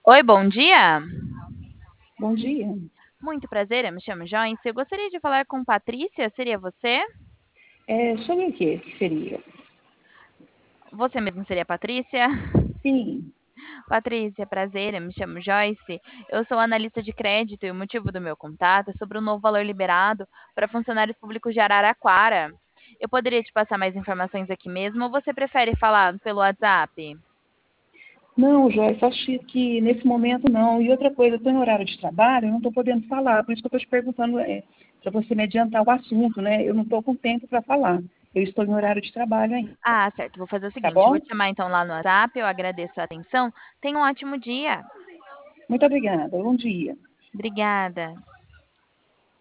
Oi, bom dia. Bom dia. Muito prazer, eu me chamo Joyce. Eu gostaria de falar com Patrícia, seria você? Sobre o que seria? Você mesmo seria Patrícia? Sim. Patrícia, prazer, eu me chamo Joyce. Eu sou analista de crédito e o motivo do meu contato é sobre o novo valor liberado para funcionários públicos de Araraquara. Eu poderia te passar mais informações aqui mesmo ou você prefere falar pelo WhatsApp? Não, Joyce, acho que nesse momento não. E outra coisa, eu estou em horário de trabalho, eu não estou podendo falar, por isso que eu estou te perguntando para você me adiantar o assunto, né? Eu não estou com tempo para falar. Eu estou em horário de trabalho ainda, Ah, certo. Vou fazer o tá seguinte, eu vou bom? te chamar então lá no WhatsApp, eu agradeço a atenção. Tenha um ótimo dia. Muito obrigada. Bom dia. Obrigada.